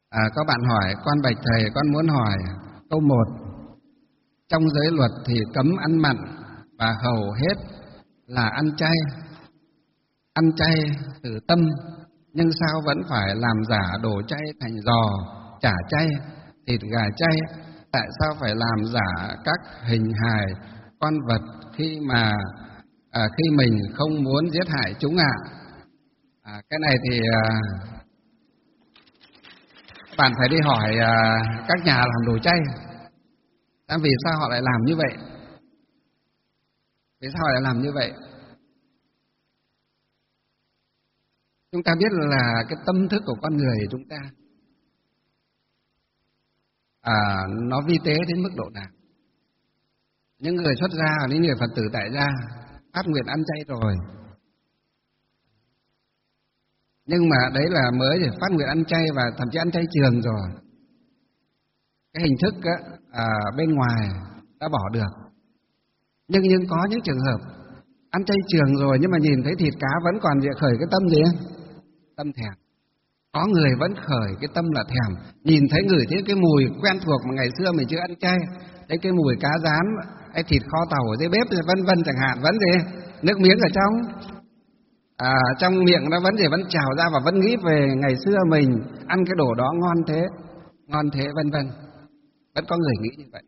Có bạn hỏi, con bạch thầy, con muốn hỏi câu 1. Trong giới luật thì cấm ăn mặn và hầu hết là ăn chay. Ăn chay từ tâm, nhưng sao vẫn phải làm giả đồ chay thành giò, chả chay, thịt gà chay? Tại sao phải làm giả các hình hài con vật khi mình không muốn giết hại chúng ạ? Cái này thì bạn phải đi hỏi các nhà làm đồ chay. Vì sao họ lại làm như vậy? Vì sao họ lại làm như vậy? Chúng ta biết là cái tâm thức của con người chúng ta nó vi tế đến mức độ nào. Những người xuất gia, những người Phật tử tại gia phát nguyện ăn chay rồi, nhưng mà đấy là mới để phát nguyện ăn chay và thậm chí ăn chay trường rồi. Cái hình thức bên ngoài đã bỏ được. Nhưng có những trường hợp ăn chay trường rồi nhưng mà nhìn thấy thịt cá vẫn còn khởi cái tâm gì? Tâm thèm. Có người vẫn khởi cái tâm là thèm. Nhìn thấy ngửi thấy cái mùi quen thuộc mà ngày xưa mình chưa ăn chay, thấy cái mùi cá rán, hay thịt kho tàu ở dưới bếp vân vân chẳng hạn, vẫn gì? Nước miếng ở trong miệng nó vẫn trào ra và vẫn nghĩ về ngày xưa mình ăn cái đồ đó ngon thế vân vân. Vẫn có người nghĩ như vậy.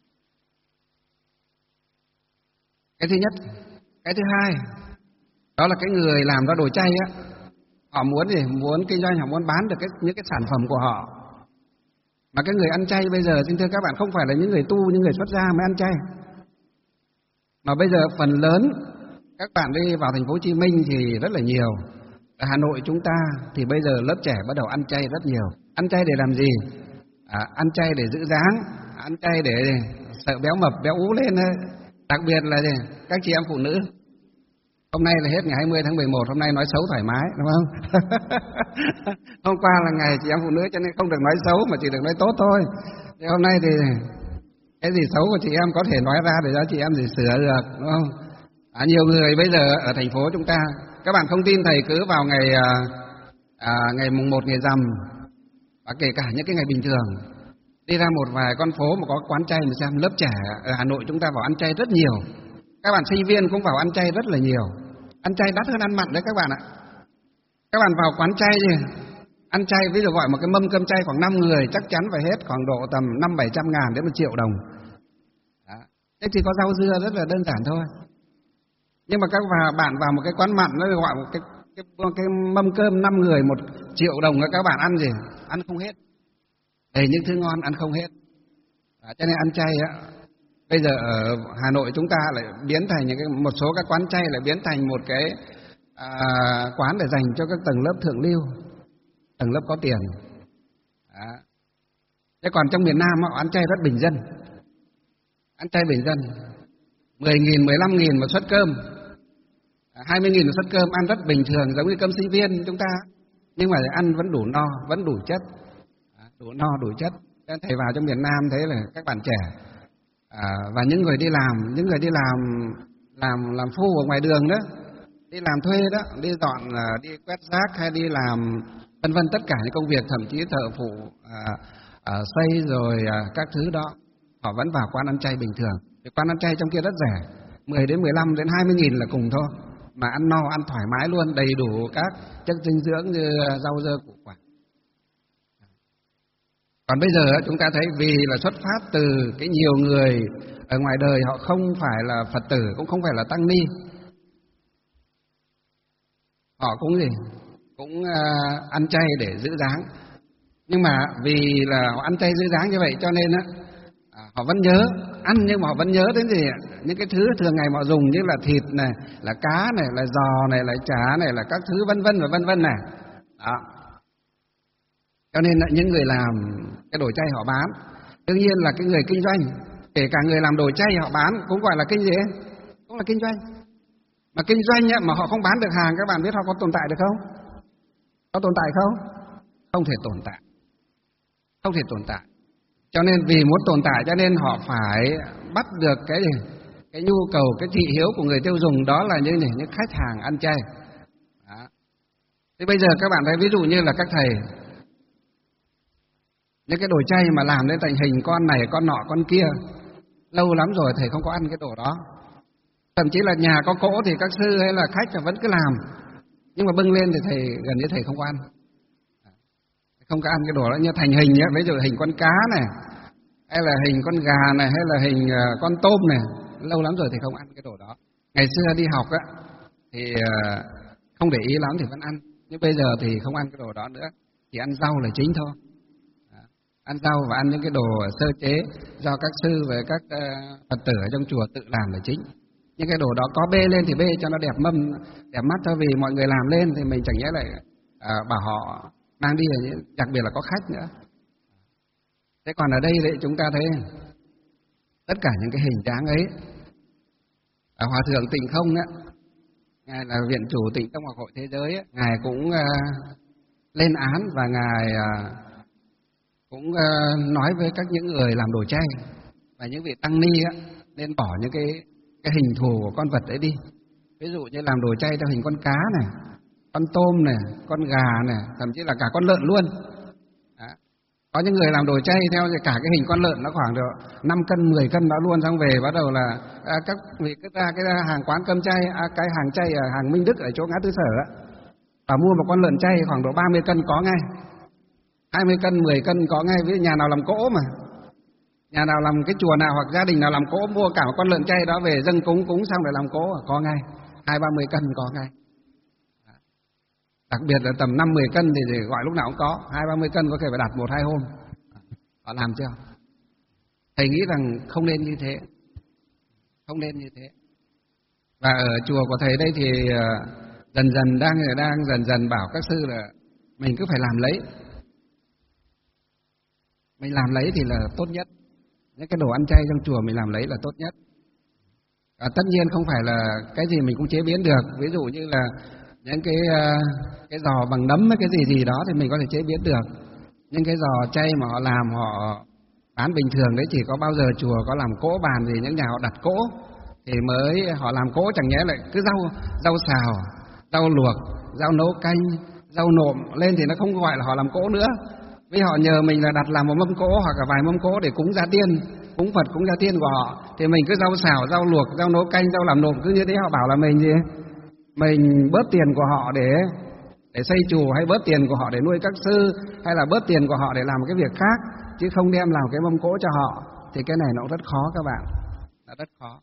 Cái thứ nhất. Cái thứ hai, đó là cái người làm ra đồ chay á, họ muốn gì? Muốn kinh doanh, họ muốn bán được những cái sản phẩm của họ. Mà cái người ăn chay bây giờ, xin thưa các bạn, không phải là những người tu, những người xuất gia mới ăn chay. Mà bây giờ phần lớn các bạn đi vào thành phố Hồ Chí Minh thì rất là nhiều. Ở Hà Nội chúng ta thì bây giờ lớp trẻ bắt đầu ăn chay rất nhiều. Ăn chay để làm gì? Ăn chay để giữ dáng, ăn chay để sợ béo mập, béo ú lên. Đặc biệt là gì? Các chị em phụ nữ. Hôm nay là hết ngày 20 tháng 11, hôm nay nói xấu thoải mái, đúng không? Hôm qua là ngày chị em phụ nữ cho nên không được nói xấu mà chỉ được nói tốt thôi. Thế hôm nay thì cái gì xấu của chị em có thể nói ra để cho chị em gì sửa được, đúng không? Nhiều người bây giờ ở thành phố chúng ta, các bạn không tin thầy cứ vào ngày mùng 1 ngày rằm, và kể cả những cái ngày bình thường, đi ra một vài con phố mà có quán chay mà xem, lớp trẻ ở Hà Nội chúng ta vào ăn chay rất nhiều. Các bạn sinh viên cũng vào ăn chay rất là nhiều. Ăn chay đắt hơn ăn mặn đấy các bạn ạ. Các bạn vào quán chay gì? Ăn chay ví dụ gọi một cái mâm cơm chay khoảng 5 người chắc chắn phải hết khoảng độ tầm 500-700 ngàn đến 1 triệu đồng. Đó. Thế thì có rau dưa rất là đơn giản thôi. Nhưng mà các bạn vào một cái quán mặn nó gọi một cái mâm cơm 5 người 1 triệu đồng, các bạn ăn gì? Ăn không hết. Đầy những thứ ngon ăn không hết. Cho nên ăn chay á, bây giờ ở Hà Nội chúng ta lại biến thành một số các quán chay lại biến thành một cái quán để dành cho các tầng lớp thượng lưu, tầng lớp có tiền. Thế còn trong miền Nam họ ăn chay rất bình dân. Ăn chay bình dân 10.000, 15.000 một suất cơm, 20.000 một suất cơm, ăn rất bình thường giống như cơm sinh viên chúng ta. Nhưng mà ăn vẫn đủ no, vẫn đủ chất. Đủ no, đủ chất. Thầy vào trong miền Nam thấy là các bạn trẻ và những người đi làm phu ở ngoài đường đó, đi làm thuê đó, đi dọn, đi quét rác hay đi làm vân vân, tất cả những công việc, thậm chí thợ phụ xây rồi các thứ đó, họ vẫn vào quán ăn chay bình thường. Thì quán ăn chay trong kia rất rẻ, 10 đến 15 đến 20.000 là cùng thôi, mà ăn no, ăn thoải mái luôn, đầy đủ các chất dinh dưỡng như rau dưa củ quả. Còn bây giờ chúng ta thấy vì là xuất phát từ cái nhiều người ở ngoài đời họ không phải là Phật tử, cũng không phải là tăng ni, họ cũng ăn chay để giữ dáng. Nhưng mà vì là họ ăn chay giữ dáng như vậy cho nên họ vẫn nhớ ăn, nhưng mà họ vẫn nhớ đến gì? Những cái thứ thường ngày họ dùng như là thịt này, là cá này, là giò này, là chả này, là các thứ vân vân và vân vân này. Đó. Cho nên là những người làm cái đồ chay họ bán. Đương nhiên là cái người kinh doanh, kể cả người làm đồ chay họ bán cũng gọi là kinh gì? Cũng là kinh doanh. Mà kinh doanh mà họ không bán được hàng, các bạn biết họ có tồn tại được không? Có tồn tại không? Không thể tồn tại. Không thể tồn tại. Cho nên vì muốn tồn tại cho nên họ phải bắt được cái gì? Cái nhu cầu, cái thị hiếu của người tiêu dùng, đó là những khách hàng ăn chay. Đó. Thế bây giờ các bạn thấy ví dụ như là các thầy Những cái đồ chay mà làm đến thành hình con này, con nọ, con kia, lâu lắm rồi thầy không có ăn cái đồ đó. Thậm chí là nhà có cỗ thì các sư hay là khách là vẫn cứ làm, nhưng mà bưng lên thì thầy gần như thầy không có ăn. Không có ăn cái đồ đó như thành hình nhé, ví dụ hình con cá này, hay là hình con gà này, hay là hình con tôm này, lâu lắm rồi thì không ăn cái đồ đó. Ngày xưa đi học á thì không để ý lắm thì vẫn ăn, nhưng bây giờ thì không ăn cái đồ đó nữa, chỉ ăn rau là chính thôi. Ăn rau và ăn những cái đồ sơ chế do các sư và các Phật tử ở trong chùa tự làm là chính. Những cái đồ đó có bê lên thì bê cho nó đẹp mâm, đẹp mắt thôi, vì mọi người làm lên thì mình chẳng nhẽ lại bảo họ mang đi, đặc biệt là có khách nữa. Thế còn ở đây đấy chúng ta thấy tất cả những cái hình dáng ấy, Hòa thượng Tịnh Không á, ngài là viện chủ Tịnh Tông Học Hội Thế Giới ấy, ngài cũng lên án và ngài cũng nói với các những người làm đồ chay và những vị tăng ni á, nên bỏ những cái hình thù của con vật đấy đi. Ví dụ như làm đồ chay theo hình con cá này, con tôm này, con gà này, thậm chí là cả con lợn luôn. Đó. Có những người làm đồ chay theo cả cái hình con lợn, nó khoảng được 5 cân, 10 cân đó luôn, xong về bắt đầu là các vị cứ ra cái hàng quán cơm chay, cái hàng chay ở hàng Minh Đức ở chỗ ngã tư Sở á, và mua một con lợn chay khoảng độ 30 cân có ngay, 20 cân, 10 cân có ngay. Với nhà nào làm cỗ mà, nhà nào làm cái chùa nào hoặc gia đình nào làm cỗ mua cả một con lợn chay đó về dâng cúng xong rồi làm cỗ có ngay, 20-30 cân có ngay. Đặc biệt là tầm 5-10 cân thì gọi lúc nào cũng có, 20-30 cân có thể phải đặt 1-2 hôm. Họ làm chưa? Thầy nghĩ rằng không nên như thế, không nên như thế. Và ở chùa của thầy đây thì dần dần bảo các sư là mình cứ phải làm lấy. Mình làm lấy thì là tốt nhất. Những cái đồ ăn chay trong chùa mình làm lấy là tốt nhất. Tất nhiên không phải là cái gì mình cũng chế biến được. Ví dụ như là những cái giò bằng nấm hay cái gì đó thì mình có thể chế biến được. Nhưng cái giò chay mà họ làm, họ bán bình thường đấy, chỉ có bao giờ chùa có làm cỗ bàn thì những nhà họ đặt cỗ thì mới họ làm cỗ, chẳng nhẽ lại cứ rau xào, rau luộc, rau nấu canh, rau nộm lên thì nó không gọi là họ làm cỗ nữa. Vì họ nhờ mình là đặt làm một mâm cỗ hoặc là vài mâm cỗ để cúng gia tiên, cúng Phật, cúng gia tiên của họ, thì mình cứ rau xào, rau luộc, rau nấu canh, rau làm nộm cứ như thế, họ bảo là mình gì? Mình bớt tiền của họ để xây chùa, hay bớt tiền của họ để nuôi các sư, hay là bớt tiền của họ để làm một cái việc khác, chứ không đem làm cái mâm cỗ cho họ. Thì cái này nó cũng rất khó các bạn, nó rất khó.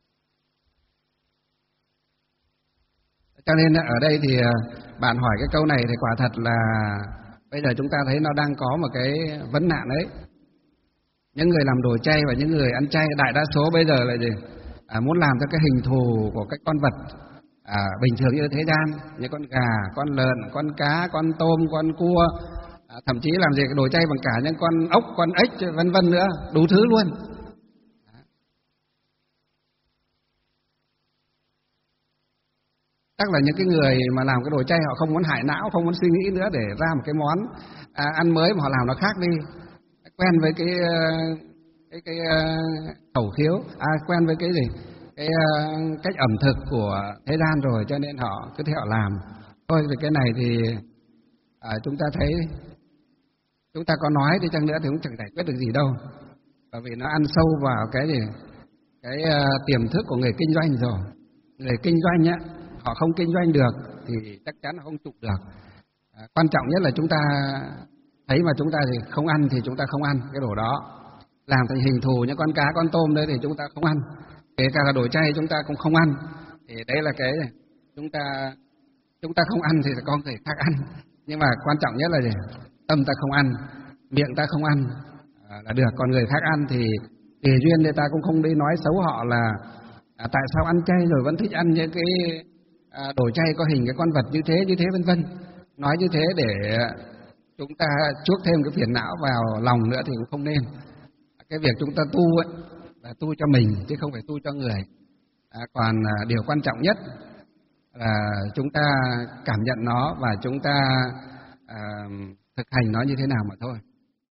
Cho nên ở đây thì bạn hỏi cái câu này thì quả thật là bây giờ chúng ta thấy nó đang có một cái vấn nạn ấy. Những người làm đồ chay và những người ăn chay đại đa số bây giờ là gì? Muốn làm theo cái hình thù của cái con vật bình thường như thế gian, như con gà, con lợn, con cá, con tôm, con cua, thậm chí làm gì cái đồ chay bằng cả những con ốc, con ếch, vân vân nữa, đủ thứ luôn. Chắc là những cái người mà làm cái đồ chay họ không muốn hại não, không muốn suy nghĩ nữa để ra một cái món ăn mới mà họ làm nó khác đi, quen với cái khẩu khiếu, quen với cái gì, cái cách ẩm thực của thế gian rồi, cho nên họ cứ thế họ làm thôi. Về cái này thì chúng ta thấy, chúng ta có nói đi chăng nữa thì cũng chẳng giải quyết được gì đâu, bởi vì nó ăn sâu vào cái gì, cái tiềm thức của người kinh doanh rồi. Người kinh doanh á, họ không kinh doanh được thì chắc chắn là không trụ được. Quan trọng nhất là chúng ta thấy mà chúng ta thì không ăn thì chúng ta không ăn cái đồ đó. Làm thành hình thù những con cá, con tôm đấy thì chúng ta không ăn. Kể cả là đồ chay chúng ta cũng không ăn. Thì đấy là cái chúng ta không ăn thì có người khác ăn. Nhưng mà quan trọng nhất là gì? Tâm ta không ăn, miệng ta không ăn là được. Còn người khác ăn thì tùy duyên, người ta cũng không đi nói xấu họ là tại sao ăn chay rồi vẫn thích ăn những cái đồ chay có hình cái con vật như thế vân vân. Nói như thế để chúng ta chuốc thêm cái phiền não vào lòng nữa thì cũng không nên. Cái việc chúng ta tu ấy là tu cho mình chứ không phải tu cho người. Còn điều quan trọng nhất là chúng ta cảm nhận nó và chúng ta thực hành nó như thế nào mà thôi.